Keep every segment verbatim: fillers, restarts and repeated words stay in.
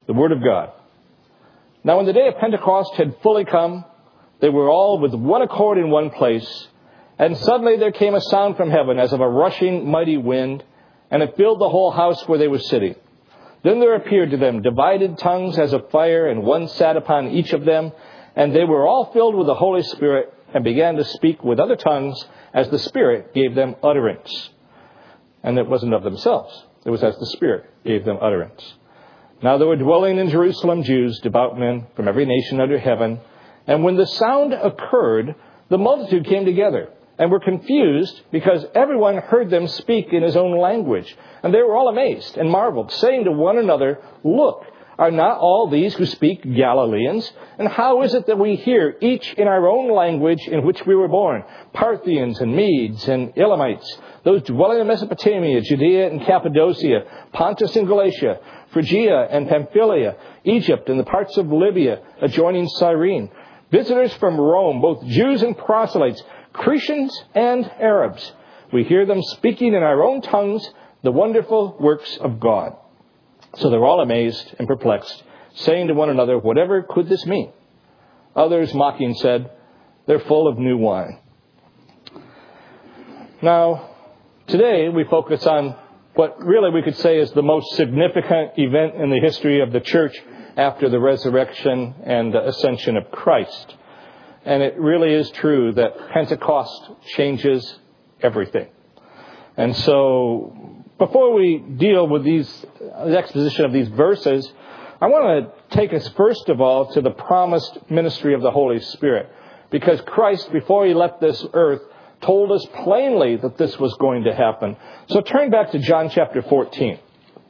the Word of God. Now when the day of Pentecost had fully come, they were all with one accord in one place. And suddenly there came a sound from heaven as of a rushing mighty wind, and it filled the whole house where they were sitting. Then there appeared to them divided tongues as of fire, and one sat upon each of them. And they were all filled with the Holy Spirit, and began to speak with other tongues as the Spirit gave them utterance. And it wasn't of themselves. It was as the Spirit gave them utterance. Now there were dwelling in Jerusalem Jews, devout men from every nation under heaven. And when the sound occurred, the multitude came together and were confused because everyone heard them speak in his own language. And they were all amazed and marveled, saying to one another, "Look, are not all these who speak Galileans? And how is it that we hear each in our own language in which we were born? Parthians and Medes and Elamites, those dwelling in Mesopotamia, Judea and Cappadocia, Pontus and Galatia, Phrygia and Pamphylia, Egypt and the parts of Libya adjoining Cyrene, visitors from Rome, both Jews and proselytes, Cretians and Arabs. We hear them speaking in our own tongues the wonderful works of God." So they were all amazed and perplexed, saying to one another, "Whatever could this mean?" Others, mocking, said, "They're full of new wine." Now, today we focus on what really we could say is the most significant event in the history of the church after the resurrection and ascension of Christ. And it really is true that Pentecost changes everything. And so, before we deal with these, the exposition of these verses, I want to take us first of all to the promised ministry of the Holy Spirit. Because Christ, before he left this earth, told us plainly that this was going to happen. So turn back to John chapter fourteen.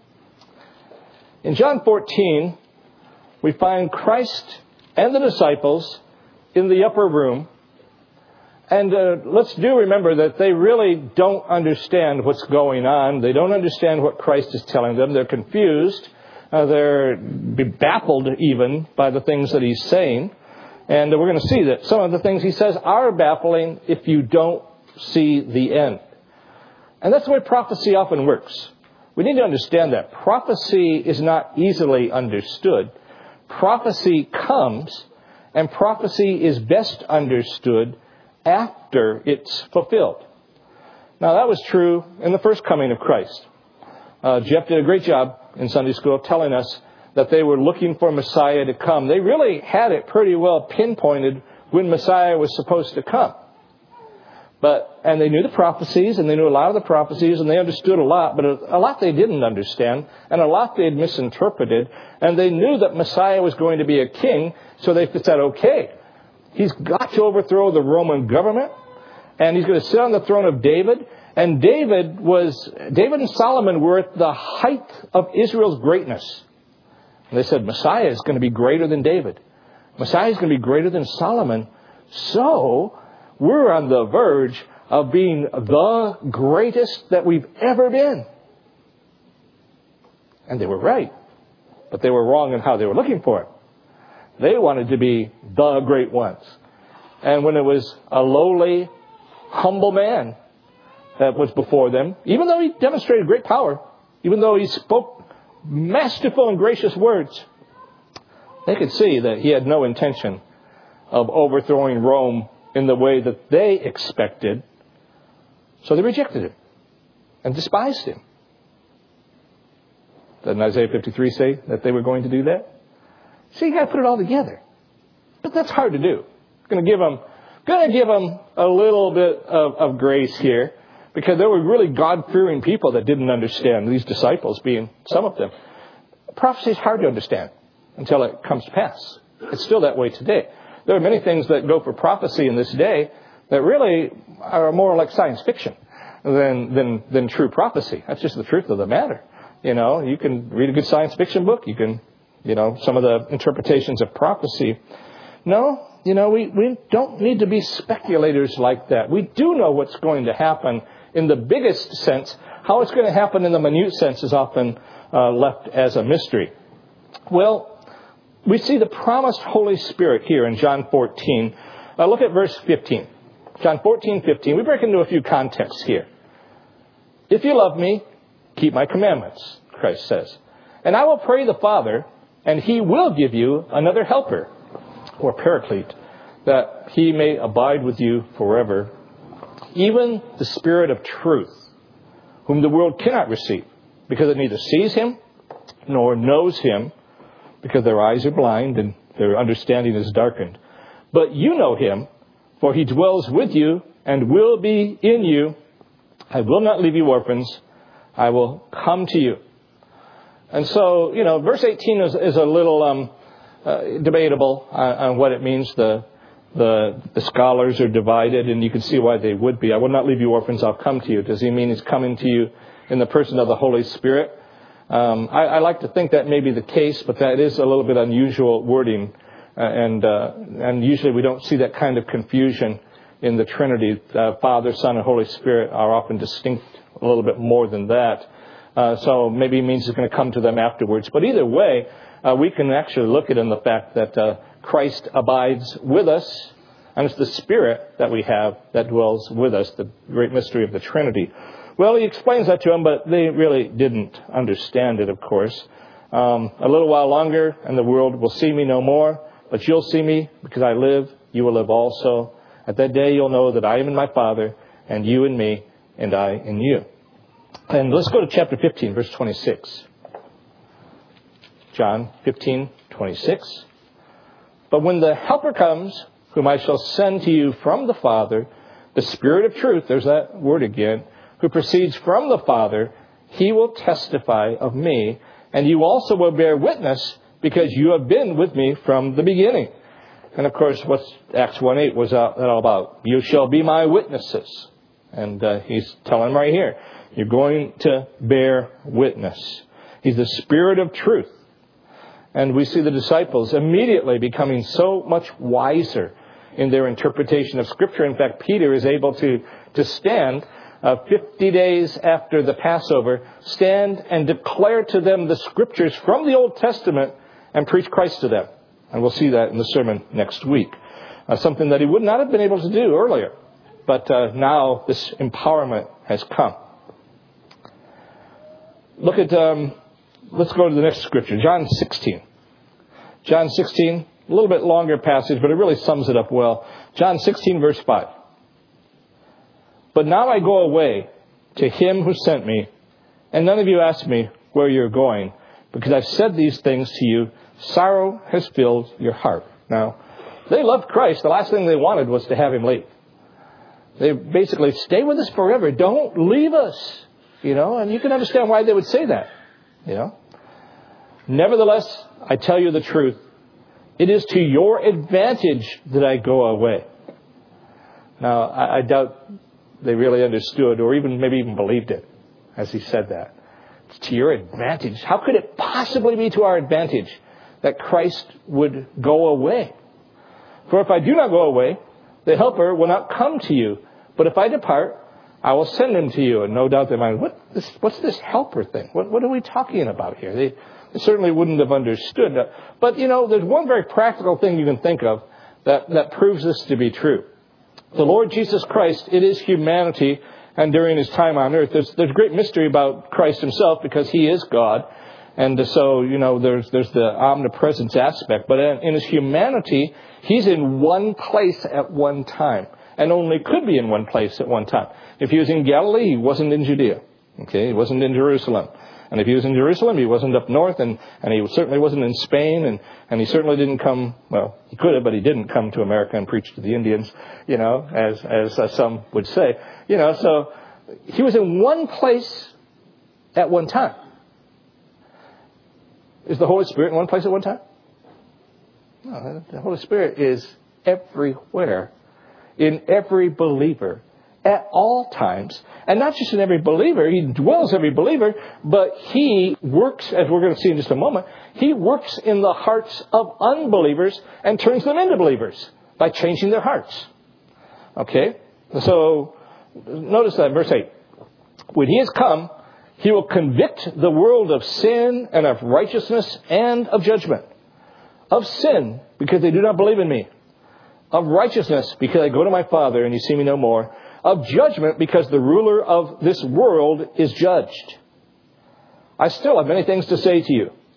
In John fourteen, we find Christ and the disciples in the upper room. And uh, let's do remember that they really don't understand what's going on. They don't understand what Christ is telling them. They're confused. Uh, they're baffled even by the things that he's saying. And we're going to see that some of the things he says are baffling if you don't see the end. And that's the way prophecy often works. We need to understand that. Prophecy is not easily understood. Prophecy comes, and prophecy is best understood after it's fulfilled. Now, that was true in the first coming of Christ. Uh, Jeff did a great job in Sunday school telling us that they were looking for Messiah to come. They really had it pretty well pinpointed when Messiah was supposed to come. But, and they knew the prophecies, and they knew a lot of the prophecies, and they understood a lot, but a, a lot they didn't understand, and a lot they had misinterpreted, and they knew that Messiah was going to be a king, so they said, okay, he's got to overthrow the Roman government, and he's going to sit on the throne of David. And David was, David and Solomon were at the height of Israel's greatness. And they said, Messiah is going to be greater than David. Messiah is going to be greater than Solomon. So we're on the verge of being the greatest that we've ever been. And they were right. But they were wrong in how they were looking for it. They wanted to be the great ones. And when it was a lowly, humble man that was before them, even though he demonstrated great power, even though he spoke masterful and gracious words, they could see that he had no intention of overthrowing Rome in the way that they expected. So they rejected him and despised him. Doesn't Isaiah fifty-three say that they were going to do that? See, you got to put it all together. But that's hard to do. I'm going to give them, going to give them a little bit of, of grace here, because there were really God-fearing people that didn't understand, these disciples being some of them. Prophecy is hard to understand until it comes to pass. It's still that way today. There are many things that go for prophecy in this day that really are more like science fiction than than than true prophecy. That's just the truth of the matter. You know, you can read a good science fiction book. You can, you know, some of the interpretations of prophecy. No, you know, we, we don't need to be speculators like that. We do know what's going to happen in the biggest sense. How it's going to happen in the minute sense is often uh, left as a mystery. Well, we see the promised Holy Spirit here in John fourteen. Uh, look at verse fifteen. John fourteen, fifteen. We break into a few contexts here. If you love me, keep my commandments, Christ says. And I will pray the Father, And he will give you another helper, or paraclete, that he may abide with you forever, even the Spirit of truth, whom the world cannot receive, because it neither sees him nor knows him, because their eyes are blind and their understanding is darkened. But you know him, for he dwells with you and will be in you. I will not leave you orphans. I will come to you. And so, you know, verse eighteen is, is a little um, uh, debatable on, on what it means. The, the the scholars are divided, and you can see why they would be. I will not leave you orphans. I'll come to you. Does he mean he's coming to you in the person of the Holy Spirit? Um, I, I like to think that may be the case, but that is a little bit unusual wording. Uh, and uh, and usually we don't see that kind of confusion in the Trinity. Uh, Father, Son, and Holy Spirit are often distinct a little bit more than that. Uh, so maybe it means he's going to come to them afterwards. But either way, uh, we can actually look at it in the fact that uh, Christ abides with us, and it's the Spirit that we have that dwells with us, the great mystery of the Trinity. Well, he explains that to them, but they really didn't understand it, of course. Um, a little while longer, and the world will see me no more, but you'll see me because I live, you will live also. At that day you'll know that I am in my Father, and you in me, and I in you. And let's go to chapter fifteen, verse twenty-six. John fifteen, twenty-six. But when the Helper comes, whom I shall send to you from the Father, the Spirit of truth, there's that word again, who proceeds from the Father, he will testify of me, and you also will bear witness, because you have been with me from the beginning. And of course, what Acts one eight was all about. You shall be my witnesses. And uh, he's telling them right here, you're going to bear witness. He's the Spirit of truth. And we see the disciples immediately becoming so much wiser in their interpretation of Scripture. In fact, Peter is able to, to stand uh, fifty days after the Passover, stand and declare to them the Scriptures from the Old Testament and preach Christ to them. And we'll see that in the sermon next week. Uh, something that he would not have been able to do earlier. But uh, now this empowerment has come. Look at, um, let's go to the next scripture, John sixteen. John sixteen, a little bit longer passage, but it really sums it up well. John sixteen, verse five. But now I go away to him who sent me, and none of you ask me where you're going, because I've said these things to you. Sorrow has filled your heart. Now, they loved Christ. The last thing they wanted was to have him leave. They basically, stay with us forever. Don't leave us. You know, and you can understand why they would say that. You know. Nevertheless, I tell you the truth. It is to your advantage that I go away. Now, I, I doubt they really understood or even maybe even believed it as he said that. It's to your advantage. How could it possibly be to our advantage that Christ would go away? For if I do not go away, the Helper will not come to you. But if I depart, I will send him to you. And no doubt they might, what this, what's this helper thing? What, what are we talking about here? They, they certainly wouldn't have understood that. But, you know, there's one very practical thing you can think of that, that proves this to be true. The Lord Jesus Christ, it is humanity, and during his time on earth, there's, there's great mystery about Christ himself because he is God. And so, you know, there's, there's the omnipresence aspect. But in, in his humanity, he's in one place at one time. And only could be in one place at one time. If he was in Galilee, he wasn't in Judea. Okay, he wasn't in Jerusalem. And if he was in Jerusalem, he wasn't up north, and, and he certainly wasn't in Spain, and, and he certainly didn't come, well, he could have, but he didn't come to America and preach to the Indians, you know, as, as uh, some would say. You know, so he was in one place at one time. Is the Holy Spirit in one place at one time? No, the Holy Spirit is everywhere. In every believer, at all times. And not just in every believer, he dwells every believer, but he works, as we're going to see in just a moment, he works in the hearts of unbelievers and turns them into believers by changing their hearts. Okay? So, notice that, verse eight. When he has come, he will convict the world of sin and of righteousness and of judgment. Of sin, because they do not believe in me. Of righteousness, because I go to my Father and you see me no more. Of judgment, because the ruler of this world is judged. I still have many things to say to you,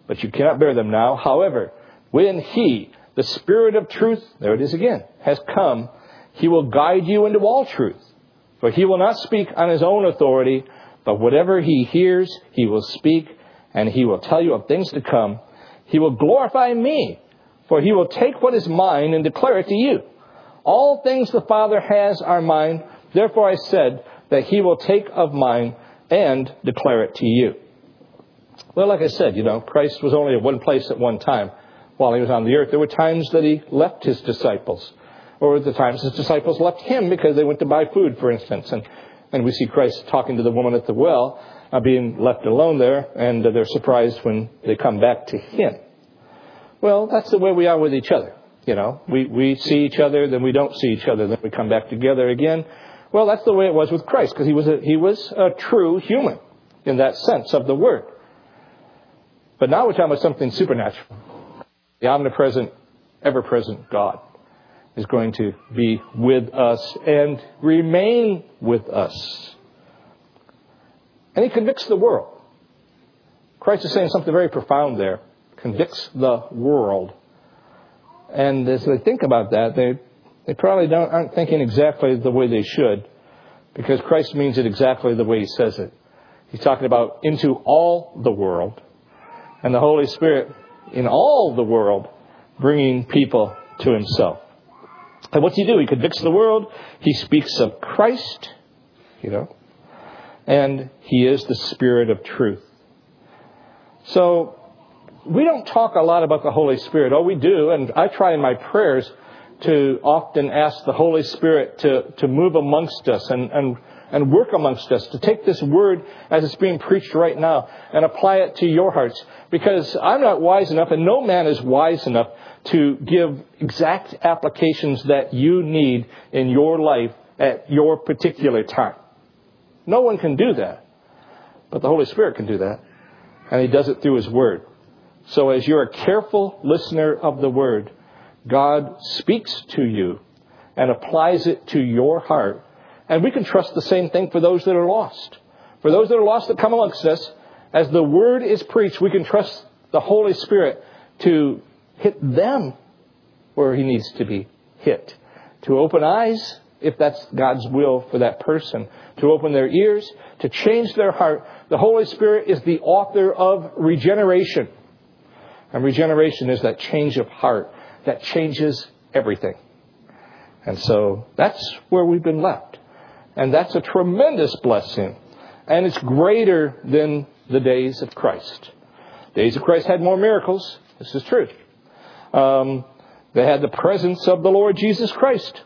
but you cannot bear them now. However, when he, the Spirit of truth, there it is again, has come, he will guide you into all truth. For he will not speak on his own authority, but whatever he hears, he will speak, and he will tell you of things to come. He will glorify me, for he will take what is mine and declare it to you. All things the Father has are mine. Therefore I said that he will take of mine and declare it to you. Well, like I said, you know, Christ was only at one place at one time while he was on the earth. There were times that he left his disciples, or the times his disciples left him because they went to buy food, for instance. And, and we see Christ talking to the woman at the well, uh, being left alone there, and uh, they're surprised when they come back to him. Well, that's the way we are with each other. You know, we, we see each other, then we don't see each other, then we come back together again. Well, that's the way it was with Christ, because he was a, he was a true human in that sense of the word. But now we're talking about something supernatural. The omnipresent, ever-present God is going to be with us and remain with us. And he convicts the world. Christ is saying something very profound there. Convicts the world. And as they think about that, they they probably don't aren't thinking exactly the way they should, because Christ means it exactly the way he says it. He's talking about into all the world, and the Holy Spirit in all the world, bringing people to himself. And what's he do? He convicts the world. He speaks of Christ, you know, and he is the Spirit of truth. So we don't talk a lot about the Holy Spirit. Oh, we do, and I try in my prayers to often ask the Holy Spirit to, to move amongst us and, and, and work amongst us, to take this word as it's being preached right now and apply it to your hearts. Because I'm not wise enough, and no man is wise enough to give exact applications that you need in your life at your particular time. No one can do that. But the Holy Spirit can do that. And he does it through his word. So as you're a careful listener of the word, God speaks to you and applies it to your heart. And we can trust the same thing for those that are lost. For those that are lost that come amongst us, as the word is preached, we can trust the Holy Spirit to hit them where he needs to be hit. To open eyes, if that's God's will for that person. To open their ears, to change their heart. The Holy Spirit is the author of regeneration. And regeneration is that change of heart that changes everything. And so that's where we've been left. And that's a tremendous blessing. And it's greater than the days of Christ. Days of Christ had more miracles. This is true. Um, they had the presence of the Lord Jesus Christ.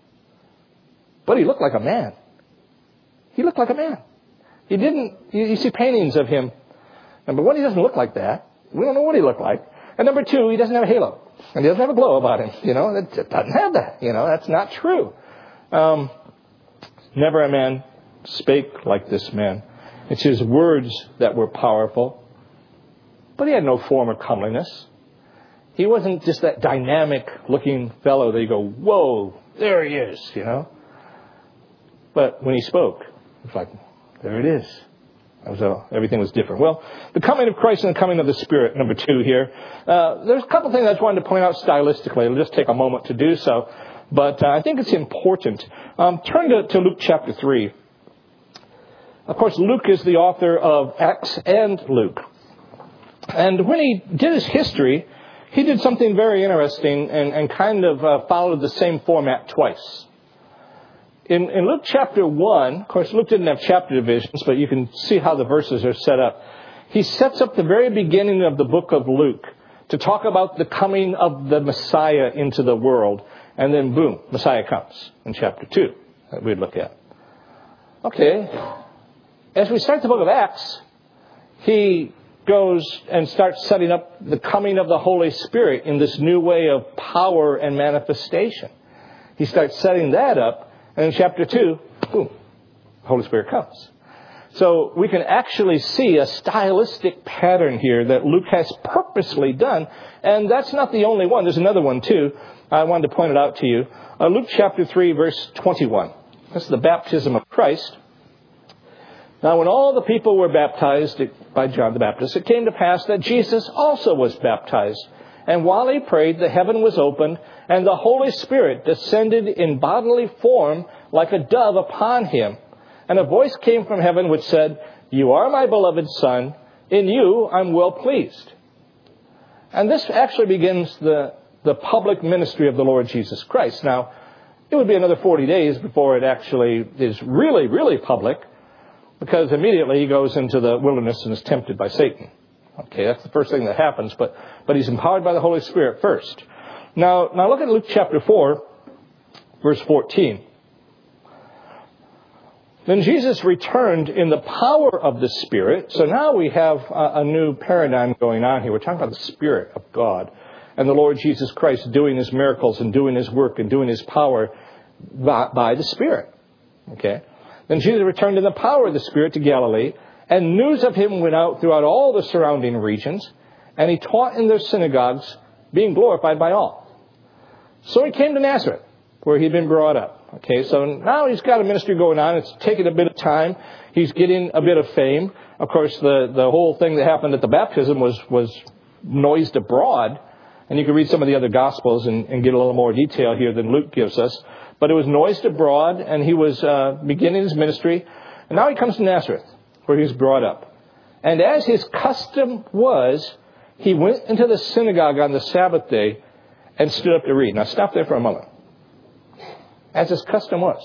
But he looked like a man. He looked like a man. He didn't, you, you see paintings of him. Number one, he doesn't look like that. We don't know what he looked like. And number two, he doesn't have a halo. And he doesn't have a glow about him. You know, it doesn't have that. You know, that's not true. Um, never a man spake like this man. It's his words that were powerful. But he had no form of comeliness. He wasn't just that dynamic looking fellow that you go, whoa, there he is, you know. But when he spoke, it's like, there it is. So everything was different. Well, the coming of Christ and the coming of the Spirit, number two here. Uh, there's a couple of things I just wanted to point out stylistically. It'll just take a moment to do so. But uh, I think it's important. Um, turn to, to Luke chapter three. Of course, Luke is the author of Acts and Luke. And when he did his history, he did something very interesting and, and kind of uh, followed the same format twice. In, in Luke chapter one, of course, Luke didn't have chapter divisions, but you can see how the verses are set up. He sets up the very beginning of the book of Luke to talk about the coming of the Messiah into the world. And then, boom, Messiah comes in chapter two that we'd look at. Okay. As we start the book of Acts, he goes and starts setting up the coming of the Holy Spirit in this new way of power and manifestation. He starts setting that up. And in chapter two, boom, the Holy Spirit comes. So we can actually see a stylistic pattern here that Luke has purposely done. And that's not the only one. There's another one too. I wanted to point it out to you. Uh, Luke chapter three, verse twenty-one. That's the baptism of Christ. Now, when all the people were baptized by John the Baptist, it came to pass that Jesus also was baptized. And while he prayed, the heaven was opened, and the Holy Spirit descended in bodily form like a dove upon him. And a voice came from heaven which said, "You are my beloved Son. In you I'm well pleased." And this actually begins the, the public ministry of the Lord Jesus Christ. Now, it would be another forty days before it actually is really, really public, because immediately he goes into the wilderness and is tempted by Satan. Okay, that's the first thing that happens, but, but he's empowered by the Holy Spirit first. Now, now look at Luke chapter four, verse fourteen. Then Jesus returned in the power of the Spirit. So now we have a, a new paradigm going on here. We're talking about the Spirit of God and the Lord Jesus Christ doing his miracles and doing his work and doing his power by, by the Spirit. Okay. Then Jesus returned in the power of the Spirit to Galilee, and news of him went out throughout all the surrounding regions, and he taught in their synagogues, being glorified by all. So he came to Nazareth, where he'd been brought up. Okay, so now he's got a ministry going on. It's taken a bit of time. He's getting a bit of fame. Of course, the, the whole thing that happened at the baptism was, was noised abroad. And you can read some of the other Gospels and, and get a little more detail here than Luke gives us. But it was noised abroad, and he was uh, beginning his ministry. And now he comes to Nazareth, where he was brought up. And as his custom was, he went into the synagogue on the Sabbath day and stood up to read. Now stop there for a moment. As his custom was.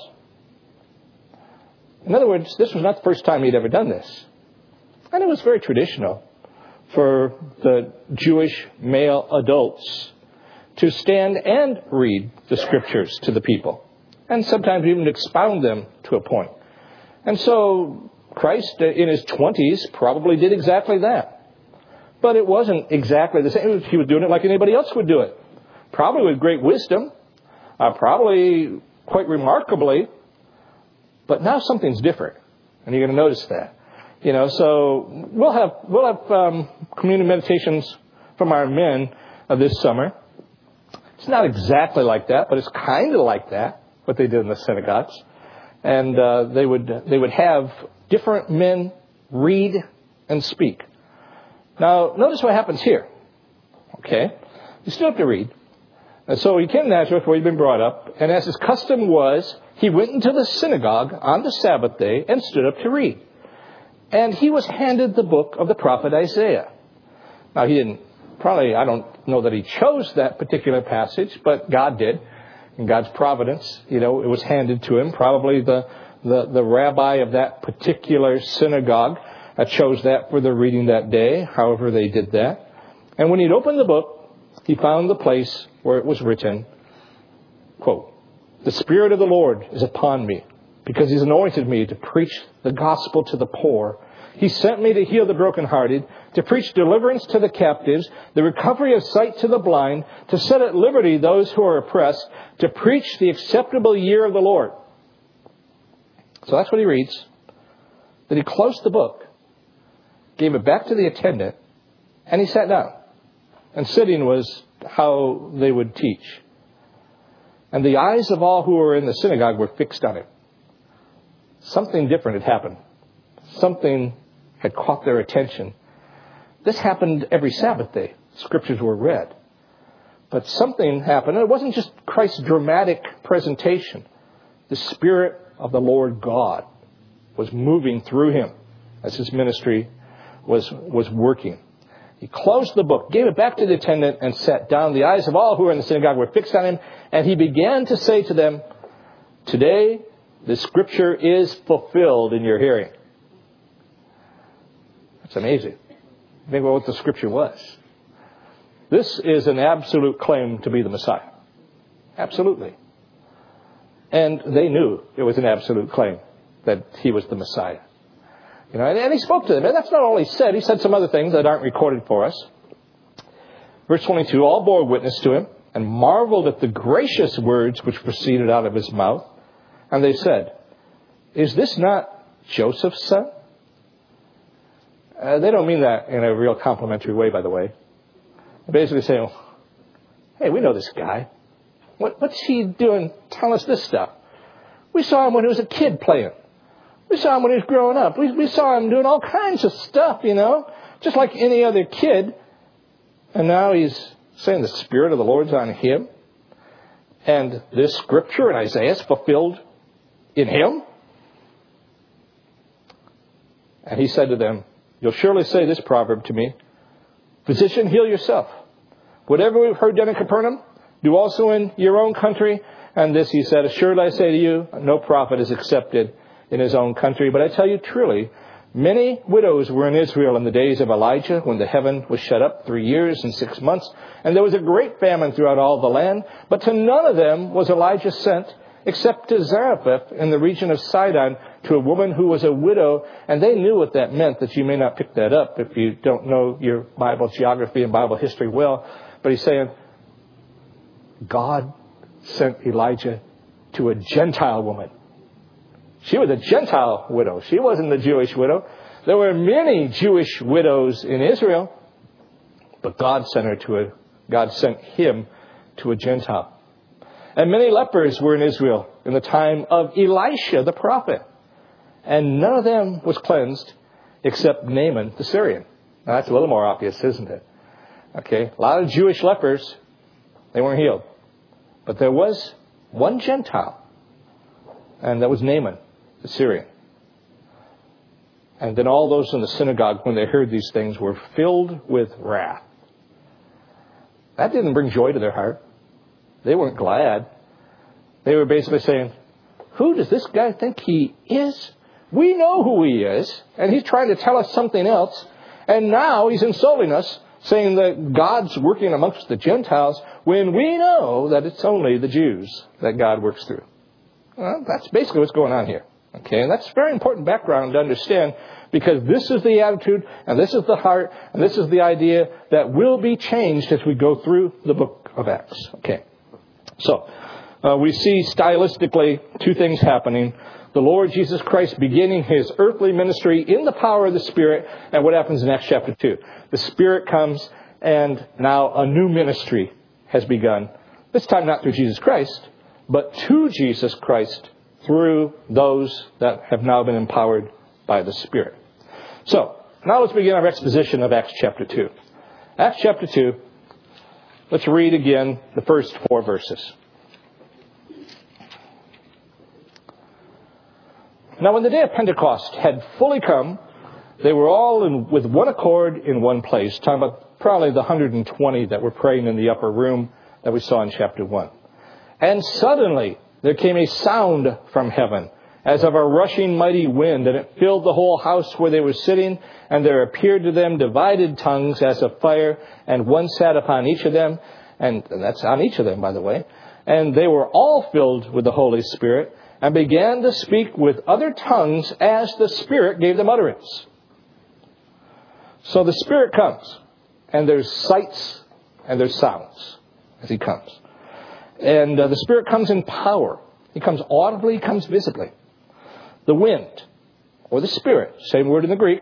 In other words, this was not the first time he'd ever done this. And it was very traditional for the Jewish male adults to stand and read the Scriptures to the people. And sometimes even expound them to a point. And so Christ, in his twenties, probably did exactly that. But it wasn't exactly the same. He was doing it like anybody else would do it. Probably with great wisdom. Uh, probably quite remarkably. But now something's different. And you're going to notice that. You know, so we'll have we'll have um, community meditations from our men uh, this summer. It's not exactly like that, but it's kind of like that, what they did in the synagogues. And uh, they would they would have different men read and speak. Now, notice what happens here. Okay? You still have to read. And so he came to Nazareth, where he'd been brought up, and as his custom was, he went into the synagogue on the Sabbath day and stood up to read. And he was handed the book of the prophet Isaiah. Now, he didn't, probably, I don't know that he chose that particular passage, but God did. In God's providence, you know, it was handed to him. Probably the, the, the rabbi of that particular synagogue uh, chose that for the reading that day, however they did that. And when he'd opened the book, he found the place where it was written, quote, "The Spirit of the Lord is upon me, because he's anointed me to preach the gospel to the poor. He sent me to heal the brokenhearted, to preach deliverance to the captives, the recovery of sight to the blind, to set at liberty those who are oppressed, to preach the acceptable year of the Lord." So that's what he reads. Then he closed the book, gave it back to the attendant, and he sat down. And sitting was how they would teach. And the eyes of all who were in the synagogue were fixed on him. Something different had happened. Something had caught their attention. This happened every Sabbath day. Scriptures were read. But something happened. And it wasn't just Christ's dramatic presentation. The Spirit of the Lord God was moving through him as his ministry was, was working. He closed the book, gave it back to the attendant, and sat down. The eyes of all who were in the synagogue were fixed on him. And he began to say to them, "Today, the Scripture is fulfilled in your hearing." That's amazing. Think about what the Scripture was. This is an absolute claim to be the Messiah. Absolutely. And they knew it was an absolute claim that he was the Messiah. You know, and, and he spoke to them. And that's not all he said. He said some other things that aren't recorded for us. Verse twenty-two, all bore witness to him and marveled at the gracious words which proceeded out of his mouth. And they said, "Is this not Joseph's son?" Uh, they don't mean that in a real complimentary way, by the way. They're basically saying, "Hey, we know this guy. What, what's he doing telling us this stuff? We saw him when he was a kid playing. We saw him when he was growing up. We, we saw him doing all kinds of stuff, you know, just like any other kid. And now he's saying the Spirit of the Lord's on him. And this scripture in Isaiah is fulfilled in him. And he said to them, you'll surely say this proverb to me, physician, heal yourself. Whatever we've heard done in Capernaum, do also in your own country. And this he said, assuredly I say to you, no prophet is accepted in his own country. But I tell you truly, many widows were in Israel in the days of Elijah, when the heaven was shut up three years and six months. And there was a great famine throughout all the land. But to none of them was Elijah sent, except to Zarephath in the region of Sidon, to a woman who was a widow. And they knew what that meant, that you may not pick that up if you don't know your Bible geography and Bible history well. But he's saying, God sent Elijah to a Gentile woman. She was a Gentile widow. She wasn't the Jewish widow. There were many Jewish widows in Israel, but God sent her to a, God sent him to a Gentile. And many lepers were in Israel in the time of Elisha the prophet. And none of them was cleansed except Naaman the Syrian. Now that's a little more obvious, isn't it? Okay, a lot of Jewish lepers, they weren't healed. But there was one Gentile, and that was Naaman the Syrian. And then all those in the synagogue, when they heard these things, were filled with wrath. That didn't bring joy to their heart. They weren't glad. They were basically saying, who does this guy think he is? We know who he is, and he's trying to tell us something else. And now he's insulting us, saying that God's working amongst the Gentiles, when we know that it's only the Jews that God works through. Well, that's basically what's going on here. Okay, and that's very important background to understand, because this is the attitude, and this is the heart, and this is the idea that will be changed as we go through the book of Acts. Okay, so uh, we see stylistically two things happening. The Lord Jesus Christ beginning his earthly ministry in the power of the Spirit, and what happens in Acts chapter two. The Spirit comes, and now a new ministry has begun. This time not through Jesus Christ, but to Jesus Christ through those that have now been empowered by the Spirit. So, now let's begin our exposition of Acts chapter two. Acts chapter two, let's read again the first four verses. Now when the day of Pentecost had fully come, they were all in, with one accord in one place. Talking about probably the one hundred twenty that were praying in the upper room that we saw in chapter one. And suddenly there came a sound from heaven, as of a rushing mighty wind, and it filled the whole house where they were sitting. And there appeared to them divided tongues as of fire, and one sat upon each of them, and that's on each of them, by the way. And they were all filled with the Holy Spirit, and began to speak with other tongues as the Spirit gave them utterance. So the Spirit comes, and there's sights and there's sounds as he comes. And uh, the Spirit comes in power. He comes audibly, he comes visibly. The wind, or the Spirit, same word in the Greek.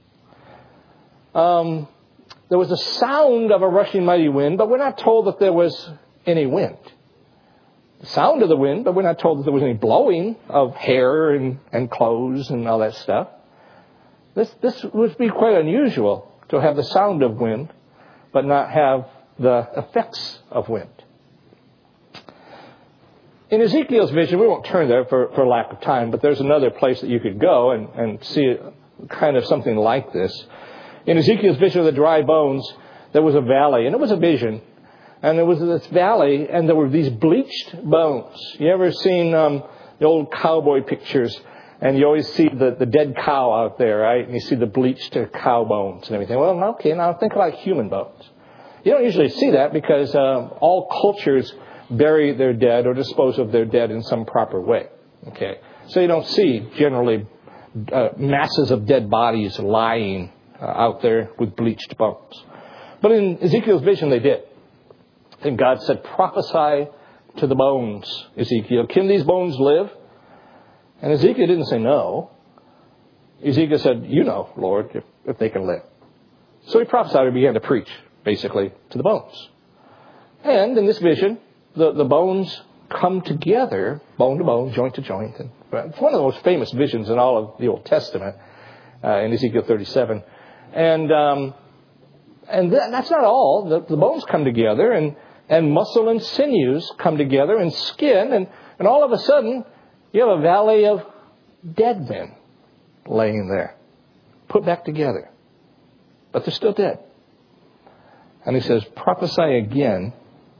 Um, there was a sound of a rushing mighty wind, but we're not told that there was any wind. The sound of the wind, but we're not told that there was any blowing of hair and, and clothes and all that stuff. This this would be quite unusual to have the sound of wind, but not have the effects of wind. In Ezekiel's vision, we won't turn there for, for lack of time, but there's another place that you could go and, and see kind of something like this. In Ezekiel's vision of the dry bones, there was a valley, and it was a vision. And there was this valley, and there were these bleached bones. You ever seen um, the old cowboy pictures? And you always see the, the dead cow out there, right? And you see the bleached cow bones and everything. Well, okay, now think about human bones. You don't usually see that because uh, all cultures bury their dead or dispose of their dead in some proper way. Okay, so you don't see generally uh, masses of dead bodies lying uh, out there with bleached bones. But in Ezekiel's vision, they did. And God said, prophesy to the bones, Ezekiel. Can these bones live? And Ezekiel didn't say no. Ezekiel said, you know, Lord, if, if they can live. So he prophesied and began to preach, basically, to the bones. And in this vision, the, the bones come together, bone to bone, joint to joint. And it's one of the most famous visions in all of the Old Testament, uh, in Ezekiel thirty-seven. And um, and th- that's not all. The, the bones come together, and, and muscle and sinews come together, and skin, and, and all of a sudden, you have a valley of dead men laying there, put back together. But they're still dead. And he says, prophesy again.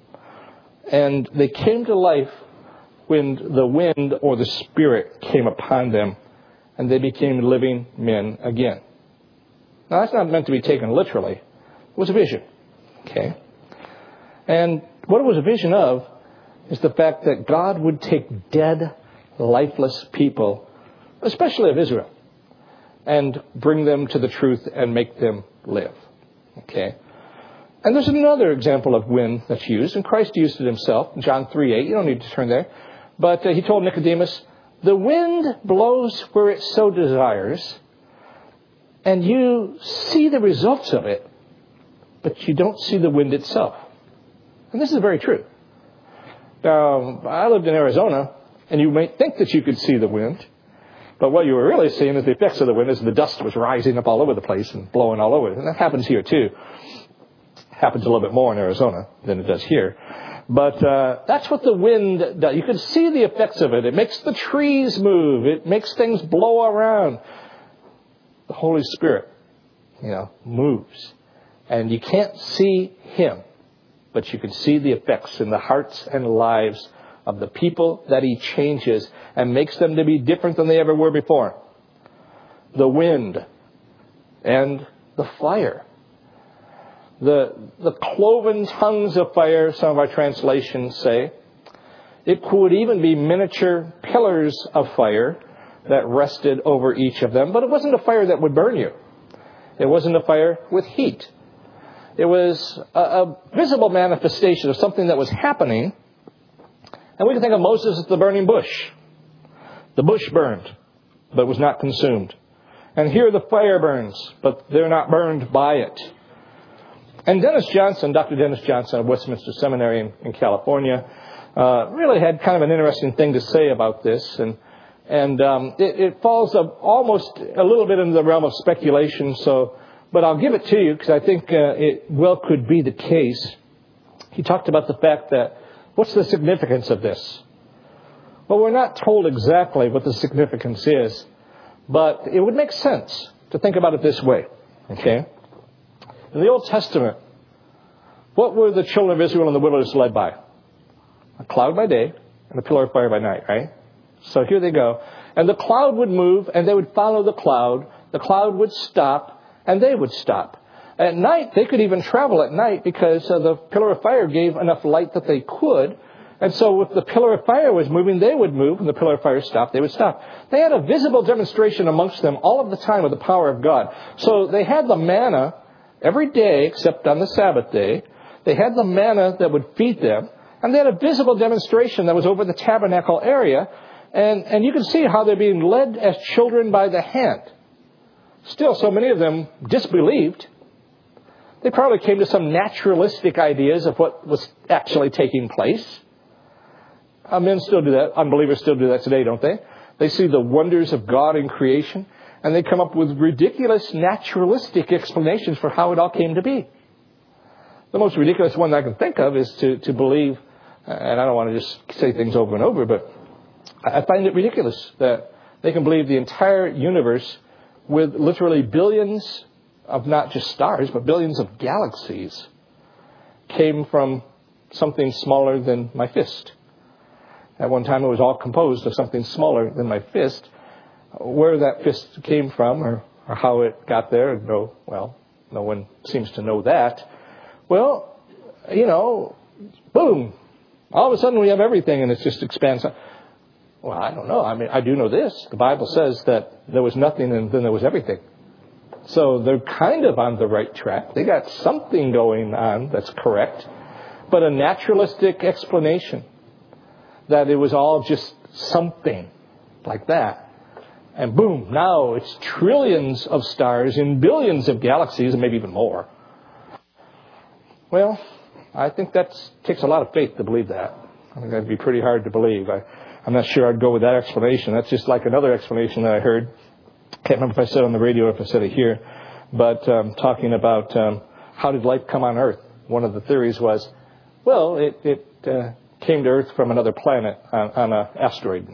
And they came to life when the wind or the Spirit came upon them, and they became living men again. Now, that's not meant to be taken literally. It was a vision. Okay? And what it was a vision of is the fact that God would take dead, lifeless people, especially of Israel, and bring them to the truth and make them live. Okay? And there's another example of wind that's used, and Christ used it himself, John three eight. You don't need to turn there. But uh, he told Nicodemus, the wind blows where it so desires, and you see the results of it, but you don't see the wind itself. And this is very true. Now, I lived in Arizona, and you might think that you could see the wind, but what you were really seeing is the effects of the wind, as the dust was rising up all over the place and blowing all over. And that happens here, too. Happens a little bit more in Arizona than it does here. But uh, that's what the wind does. You can see the effects of it. It makes the trees move. It makes things blow around. The Holy Spirit, you know, moves. And you can't see him, but you can see the effects in the hearts and lives of the people that he changes and makes them to be different than they ever were before. The wind and the fire. The, the cloven tongues of fire, some of our translations say. It could even be miniature pillars of fire that rested over each of them. But it wasn't a fire that would burn you. It wasn't a fire with heat. It was a, a visible manifestation of something that was happening. And we can think of Moses as the burning bush. The bush burned, but was not consumed. And here the fire burns, but they're not burned by it. And Dennis Johnson, Doctor Dennis Johnson of Westminster Seminary in, in California, uh, really had kind of an interesting thing to say about this. And and um, it, it falls up almost a little bit into the realm of speculation. So, but I'll give it to you because I think uh, it well could be the case. He talked about the fact that, what's the significance of this? Well, we're not told exactly what the significance is, but it would make sense to think about it this way. Okay? In the Old Testament, what were the children of Israel in the wilderness led by? A cloud by day and a pillar of fire by night, right? So here they go. And the cloud would move, and they would follow the cloud. The cloud would stop, and they would stop. At night, they could even travel at night because uh, the pillar of fire gave enough light that they could. And so if the pillar of fire was moving, they would move. When the pillar of fire stopped, they would stop. They had a visible demonstration amongst them all of the time of the power of God. So they had the manna every day except on the Sabbath day. They had the manna that would feed them. And they had a visible demonstration that was over the tabernacle area. And, and you can see how they're being led as children by the hand. Still, so many of them disbelieved. They probably came to some naturalistic ideas of what was actually taking place. Uh, men still do that. Unbelievers still do that today, don't they? They see the wonders of God in creation, and they come up with ridiculous naturalistic explanations for how it all came to be. The most ridiculous one I can think of is to, to believe, and I don't want to just say things over and over, but I find it ridiculous that they can believe the entire universe with literally billions of not just stars, but billions of galaxies came from something smaller than my fist. At one time, it was all composed of something smaller than my fist. Where that fist came from, or, or how it got there, no, well, no one seems to know that. Well, you know, boom, all of a sudden we have everything, and it just expands. Well, I don't know. I mean, I do know this. The Bible says that there was nothing, and then there was everything. So they're kind of on the right track. They got something going on that's correct. But a naturalistic explanation that it was all just something like that. And boom, now it's trillions of stars in billions of galaxies and maybe even more. Well, I think that takes a lot of faith to believe that. I think that'd be pretty hard to believe. I, I'm not sure I'd go with that explanation. That's just like another explanation that I heard. Can't remember if I said it on the radio or if I said it here. But um, talking about um, how did life come on Earth? One of the theories was, well, it, it uh, came to Earth from another planet on, on an asteroid.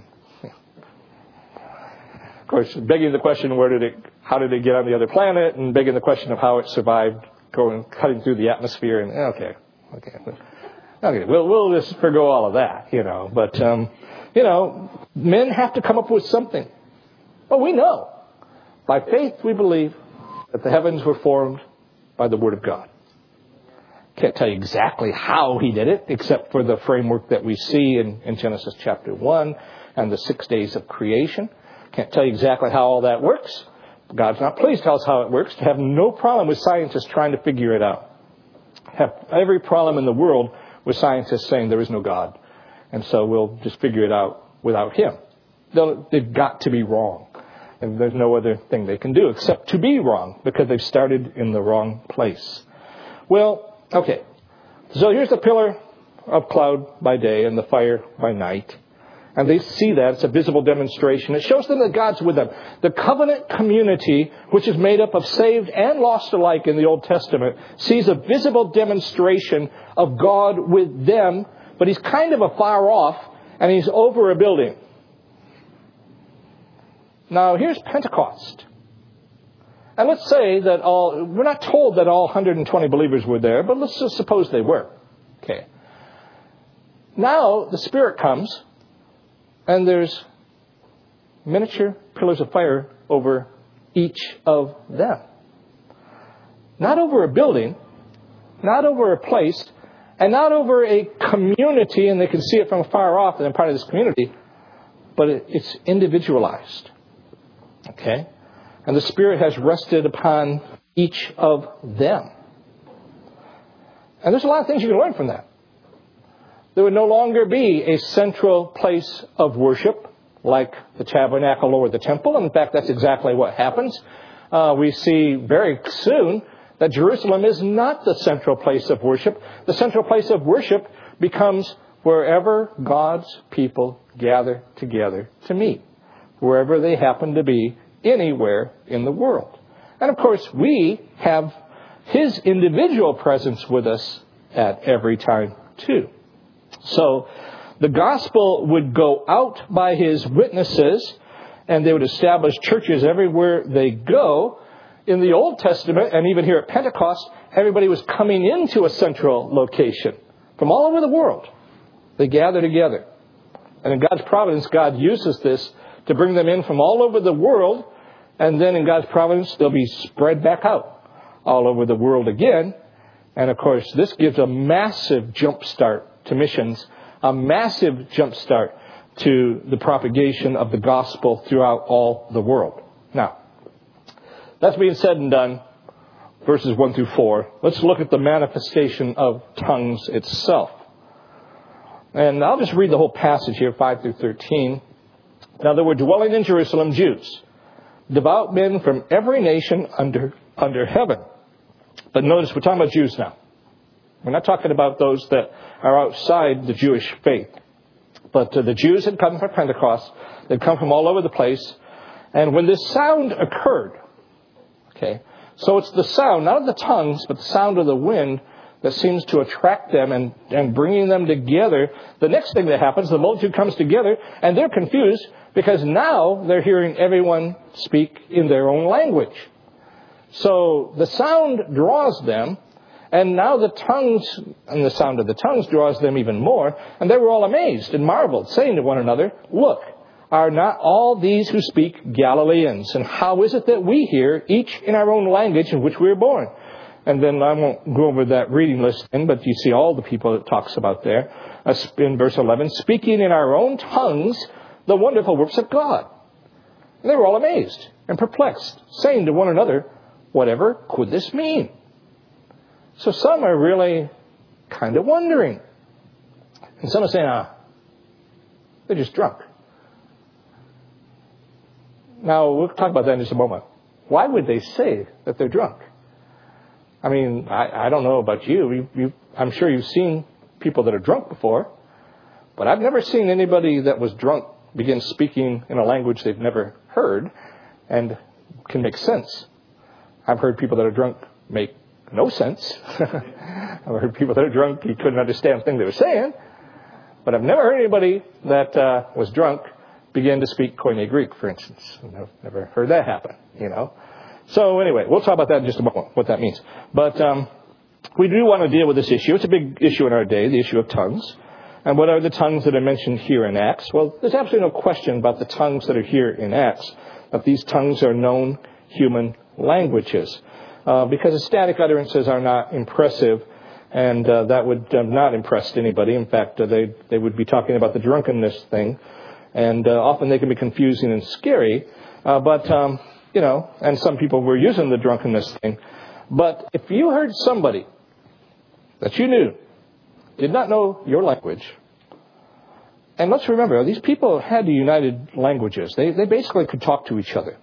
Of course, begging the question, where did it, how did it get on the other planet? And begging the question of how it survived going, cutting through the atmosphere. And okay, okay. Okay, we'll, we'll just forgo all of that, you know. But, um, you know, men have to come up with something. Well, we know. By faith, we believe that the heavens were formed by the Word of God. Can't tell you exactly how he did it, except for the framework that we see in, in Genesis chapter one and the six days of creation. Can't tell you exactly how all that works. God's not pleased to tell us how it works. Have no problem with scientists trying to figure it out. Have every problem in the world with scientists saying there is no God. And so we'll just figure it out without him. They'll, they've got to be wrong. And there's no other thing they can do except to be wrong because they've started in the wrong place. Well, okay. So here's the pillar of cloud by day and the fire by night. And they see that. It's a visible demonstration. It shows them that God's with them. The covenant community, which is made up of saved and lost alike in the Old Testament, sees a visible demonstration of God with them, but he's kind of afar off, and he's over a building. Now, here's Pentecost. And let's say that all, we're not told that all one hundred twenty believers were there, but let's just suppose they were. Okay. Now, the Spirit comes, and there's miniature pillars of fire over each of them. Not over a building, not over a place, and not over a community, and they can see it from far off, and they're part of this community, but it, it's individualized. Okay? And the Spirit has rested upon each of them. And there's a lot of things you can learn from that. There would no longer be a central place of worship like the tabernacle or the temple. And in fact, that's exactly what happens. Uh, we see very soon that Jerusalem is not the central place of worship. The central place of worship becomes wherever God's people gather together to meet, wherever they happen to be, anywhere in the world. And of course, we have his individual presence with us at every time too. So the gospel would go out by his witnesses, and they would establish churches everywhere they go. In the Old Testament, and even here at Pentecost, everybody was coming into a central location from all over the world. They gather together. And in God's providence, God uses this to bring them in from all over the world. And then in God's providence, they'll be spread back out all over the world again. And of course, this gives a massive jump start to missions, a massive jump start to the propagation of the gospel throughout all the world. Now, that's being said and done, verses one through four. Let's look at the manifestation of tongues itself. And I'll just read the whole passage here, five through thirteen. Now there were dwelling in Jerusalem Jews, devout men from every nation under under heaven. But notice, we're talking about Jews now. We're not talking about those that are outside the Jewish faith. But uh, the Jews had come from Pentecost. They'd come from all over the place. And when this sound occurred, okay, so it's the sound, not of the tongues, but the sound of the wind that seems to attract them and, and bringing them together. The next thing that happens, the multitude comes together, and they're confused because now they're hearing everyone speak in their own language. So the sound draws them, and now the tongues, and the sound of the tongues draws them even more. And they were all amazed and marveled, saying to one another, "Look, are not all these who speak Galileans? And how is it that we hear, each in our own language in which we were born?" And then I won't go over that reading list, but you see all the people it talks about there. In verse eleven, speaking in our own tongues the wonderful works of God. And they were all amazed and perplexed, saying to one another, "Whatever could this mean?" So some are really kind of wondering. And some are saying, ah, they're just drunk. Now, we'll talk about that in just a moment. Why would they say that they're drunk? I mean, I, I don't know about you. you, you I'm sure you've seen people that are drunk before. But I've never seen anybody that was drunk begin speaking in a language they've never heard and can make sense. I've heard people that are drunk make no sense. I've heard people that are drunk, you couldn't understand the thing they were saying. But I've never heard anybody that uh, was drunk begin to speak Koine Greek, for instance. I've never heard that happen, you know. So anyway, we'll talk about that in just a moment, what that means. But um, we do want to deal with this issue. It's a big issue in our day, the issue of tongues. And what are the tongues that are mentioned here in Acts? Well, there's absolutely no question about the tongues that are here in Acts, that these tongues are known human languages. Uh, because the static utterances are not impressive, and uh, that would uh, not impress anybody. In fact, uh, they, they would be talking about the drunkenness thing, and uh, often they can be confusing and scary. Uh, but, um, you know, and some people were using the drunkenness thing. But if you heard somebody that you knew did not know your language, and let's remember, these people had united languages. They, they basically could talk to each other.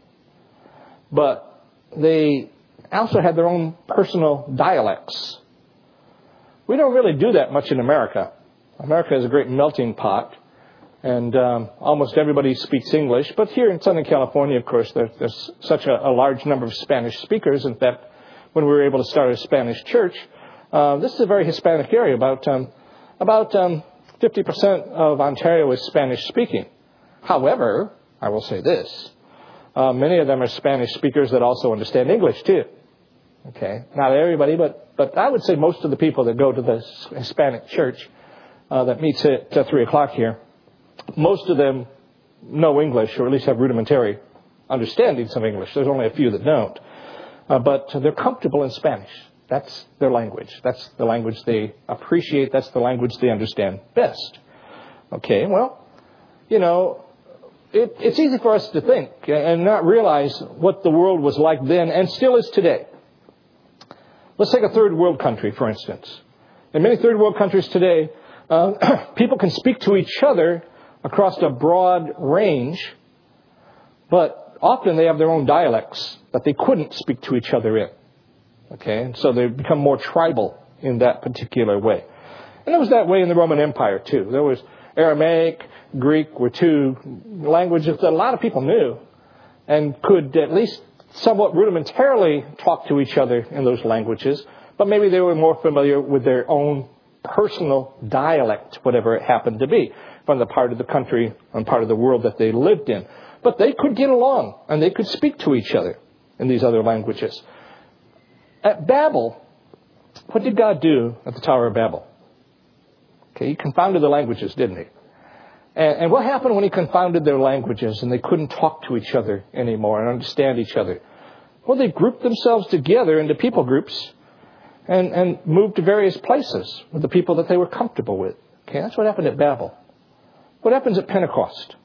But they also had their own personal dialects. We don't really do that much in America. America is a great melting pot, and um, almost everybody speaks English. But here in Southern California, of course, there, there's such a, a large number of Spanish speakers. In fact, when we were able to start a Spanish church, uh, this is a very Hispanic area. About um, about um, fifty percent of Ontario is Spanish speaking. However, I will say this. Uh, many of them are Spanish speakers that also understand English, too. Okay, not everybody, but, but I would say most of the people that go to the Hispanic church uh, that meets at uh, three o'clock here, most of them know English, or at least have rudimentary understandings of English. There's only a few that don't. Uh, but they're comfortable in Spanish. That's their language. That's the language they appreciate. That's the language they understand best. Okay, well, you know, It, it's easy for us to think and not realize what the world was like then and still is today. Let's take a third world country, for instance. In many third world countries today, uh, people can speak to each other across a broad range, but often they have their own dialects that they couldn't speak to each other in. Okay, and so they become more tribal in that particular way. And it was that way in the Roman Empire, too. There was Aramaic, Greek were two languages that a lot of people knew and could at least somewhat rudimentarily talk to each other in those languages, but maybe they were more familiar with their own personal dialect, whatever it happened to be, from the part of the country and part of the world that they lived in. But they could get along and they could speak to each other in these other languages. At Babel, what did God do at the Tower of Babel? Okay, he confounded the languages, didn't he? And, and what happened when he confounded their languages and they couldn't talk to each other anymore and understand each other? Well, they grouped themselves together into people groups and, and moved to various places with the people that they were comfortable with. Okay, that's what happened at Babel. What happens at Pentecost?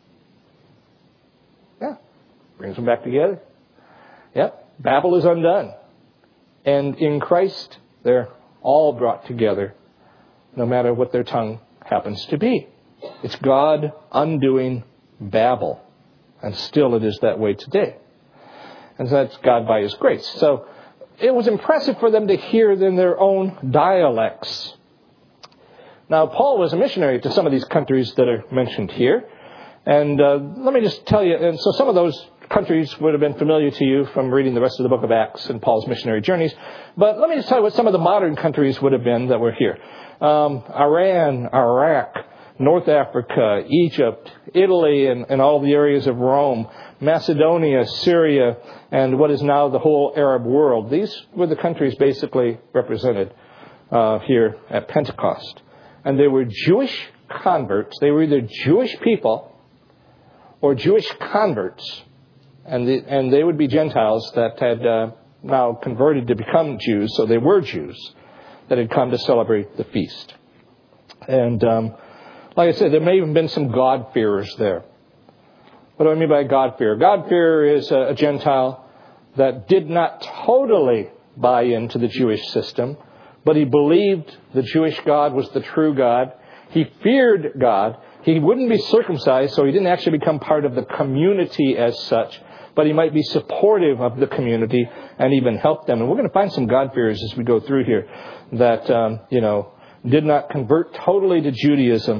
Yeah, brings them back together. Yep, Babel is undone. And in Christ, they're all brought together, no matter what their tongue happens to be. It's God undoing Babel. And still it is that way today. And that's God by His grace. So it was impressive for them to hear in their own dialects. Now, Paul was a missionary to some of these countries that are mentioned here. And uh, let me just tell you, and so some of those countries would have been familiar to you from reading the rest of the book of Acts and Paul's missionary journeys. But let me just tell you what some of the modern countries would have been that were here. Um, Iran, Iraq, North Africa, Egypt, Italy, and, and all the areas of Rome, Macedonia, Syria, and what is now the whole Arab world. These were the countries basically represented uh, here at Pentecost. And they were Jewish converts. They were either Jewish people or Jewish converts. And, the, and they would be Gentiles that had uh, now converted to become Jews. So they were Jews that had come to celebrate the feast. And um, like I said, there may have been some God-fearers there. What do I mean by God-fearer? God-fearer is a, a Gentile that did not totally buy into the Jewish system, but he believed the Jewish God was the true God. He feared God. He wouldn't be circumcised, so he didn't actually become part of the community as such, but he might be supportive of the community and even help them. And we're going to find some God-fearers as we go through here that, um, you know, did not convert totally to Judaism,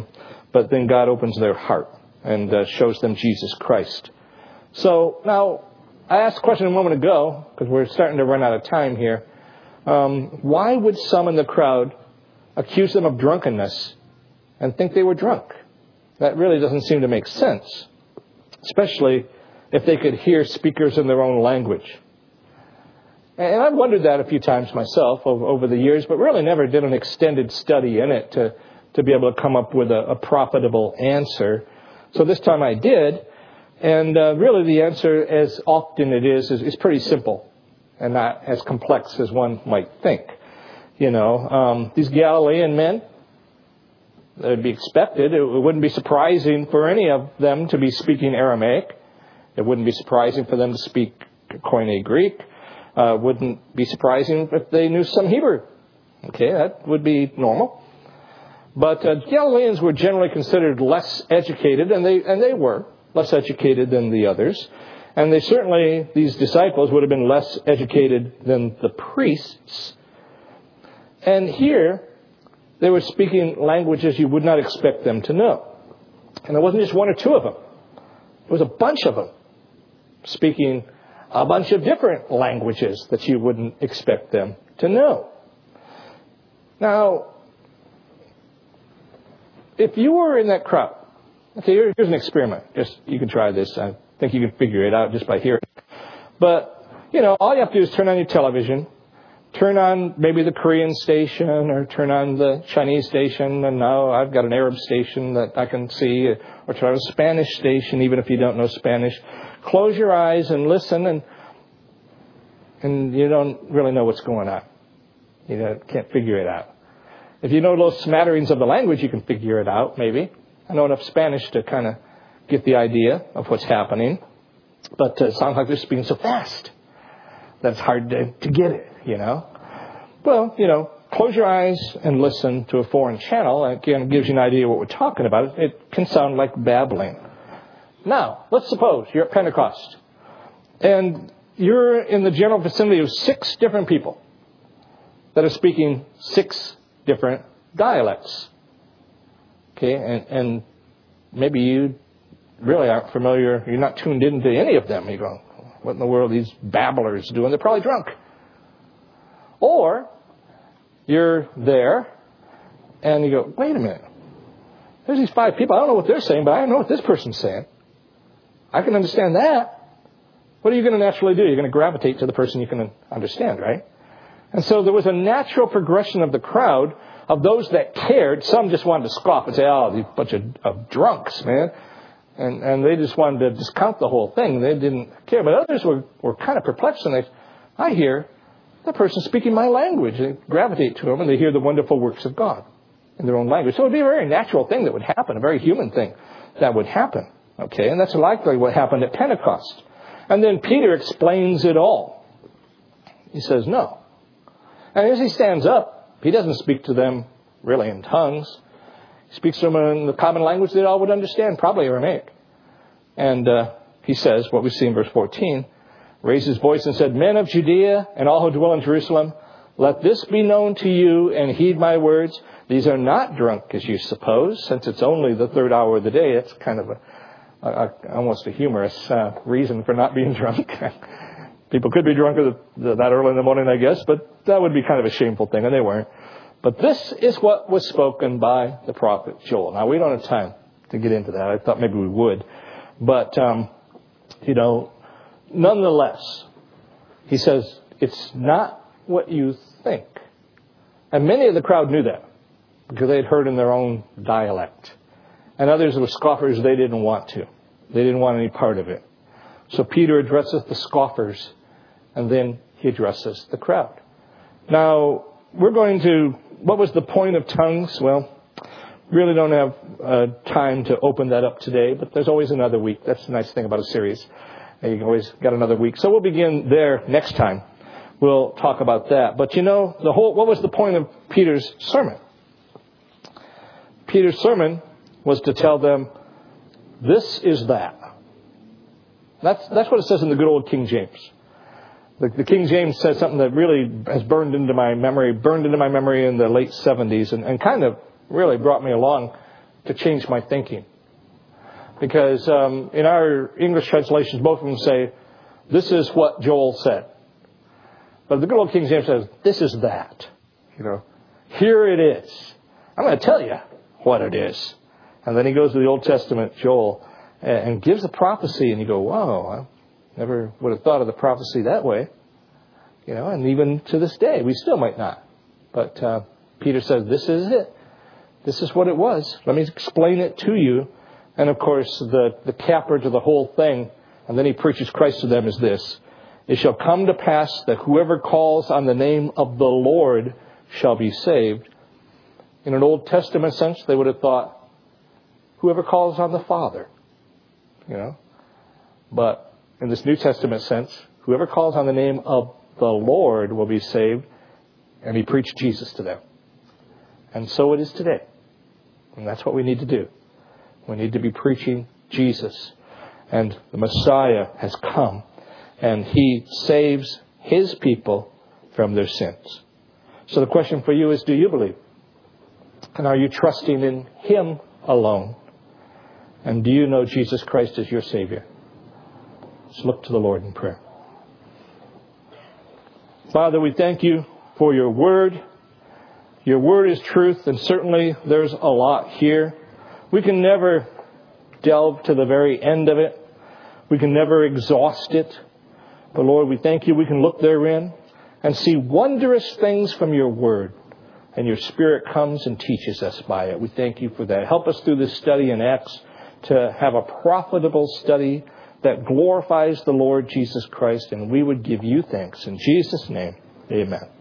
But then God opens their heart and uh, shows them Jesus Christ. So now, I asked a question a moment ago, because we're starting to run out of time here. Um, why would some in the crowd accuse them of drunkenness and think they were drunk? That really doesn't seem to make sense, especially if they could hear speakers in their own language. And I've wondered that a few times myself over, over the years, but really never did an extended study in it to, to be able to come up with a, a profitable answer. So this time I did. And uh, really the answer, as often it is, is, is pretty simple and not as complex as one might think. You know, um, these Galilean men, it would be expected. It wouldn't be surprising for any of them to be speaking Aramaic. It wouldn't be surprising for them to speak Koine Greek. Uh, wouldn't be surprising if they knew some Hebrew. Okay, that would be normal. But uh, Galileans were generally considered less educated, and they and they were less educated than the others. And they certainly, these disciples, would have been less educated than the priests. And here, they were speaking languages you would not expect them to know. And it wasn't just one or two of them. It was a bunch of them speaking a bunch of different languages that you wouldn't expect them to know. Now, if you were in that crowd, okay, here's an experiment. Just, you can try this. I think you can figure it out just by hearing. But, you know, all you have to do is turn on your television, turn on maybe the Korean station, or turn on the Chinese station, and now I've got an Arab station that I can see, or turn on a Spanish station, even if you don't know Spanish. Close your eyes and listen, and and you don't really know what's going on. You know, can't figure it out. If you know those smatterings of the language, you can figure it out, maybe. I know enough Spanish to kind of get the idea of what's happening. But uh, it sounds like they're speaking so fast that it's hard to, to get it, you know. Well, you know, close your eyes and listen to a foreign channel. Again, it gives you an idea of what we're talking about. It can sound like babbling. Now, let's suppose you're at Pentecost, and you're in the general vicinity of six different people that are speaking six different dialects. Okay, and, and maybe you really aren't familiar, you're not tuned into any of them. You go, what in the world are these babblers doing? They're probably drunk. Or you're there, and you go, wait a minute. There's these five people. I don't know what they're saying, but I know what this person's saying. I can understand that. What are you going to naturally do? You're going to gravitate to the person you can understand, right? And so there was a natural progression of the crowd of those that cared. Some just wanted to scoff and say, oh, these bunch of, of drunks, man. And and they just wanted to discount the whole thing. They didn't care. But others were, were kind of perplexed. And they, I hear that person speaking my language. They gravitate to them, and they hear the wonderful works of God in their own language. So it would be a very natural thing that would happen, a very human thing that would happen. Okay, and that's likely what happened at Pentecost. And then Peter explains it all. He says, no. And as he stands up, he doesn't speak to them really in tongues. He speaks to them in the common language they all would understand, probably Aramaic. And uh, he says, what we see in verse fourteen, raised his voice and said, men of Judea and all who dwell in Jerusalem, let this be known to you and heed my words. These are not drunk as you suppose, since it's only the third hour of the day. It's kind of a Uh, almost a humorous uh, reason for not being drunk. People could be drunk that early in the morning, I guess, but that would be kind of a shameful thing, and they weren't. But this is what was spoken by the prophet Joel. Now, we don't have time to get into that. I thought maybe we would. But, um, you know, nonetheless, he says, it's not what you think. And many of the crowd knew that because they had heard in their own dialect. And others were scoffers. They didn't want to. They didn't want any part of it. So Peter addresses the scoffers, and then he addresses the crowd. Now, we're going to, what was the point of tongues? Well, really don't have uh, time to open that up today, but there's always another week. That's the nice thing about a series. You always got another week. So we'll begin there next time. We'll talk about that. But you know, the whole, what was the point of Peter's sermon? Peter's sermon was to tell them, this is that. That's that's what it says in the good old King James. The, the King James says something that really has burned into my memory, burned into my memory in the late seventies, and, and kind of really brought me along to change my thinking. Because um, in our English translations, both of them say, this is what Joel said. But the good old King James says, this is that. You know, here it is. I'm going to tell you what it is. And then he goes to the Old Testament, Joel, and gives a prophecy. And you go, wow, I never would have thought of the prophecy that way. You know, and even to this day, we still might not. But uh, Peter says, this is it. This is what it was. Let me explain it to you. And of course, the, the capper to the whole thing, and then he preaches Christ to them, is this. It shall come to pass that whoever calls on the name of the Lord shall be saved. In an Old Testament sense, they would have thought, whoever calls on the Father. You know. But in this New Testament sense, whoever calls on the name of the Lord will be saved. And he preached Jesus to them. And so it is today. And that's what we need to do. We need to be preaching Jesus. And the Messiah has come. And he saves his people from their sins. So the question for you is, do you believe? And are you trusting in him alone? And do you know Jesus Christ as your Savior? Let's look to the Lord in prayer. Father, we thank you for your word. Your word is truth, and certainly there's a lot here. We can never delve to the very end of it. We can never exhaust it. But Lord, we thank you we can look therein and see wondrous things from your word. And your Spirit comes and teaches us by it. We thank you for that. Help us through this study in Acts to have a profitable study that glorifies the Lord Jesus Christ. And we would give you thanks. In Jesus' name, amen.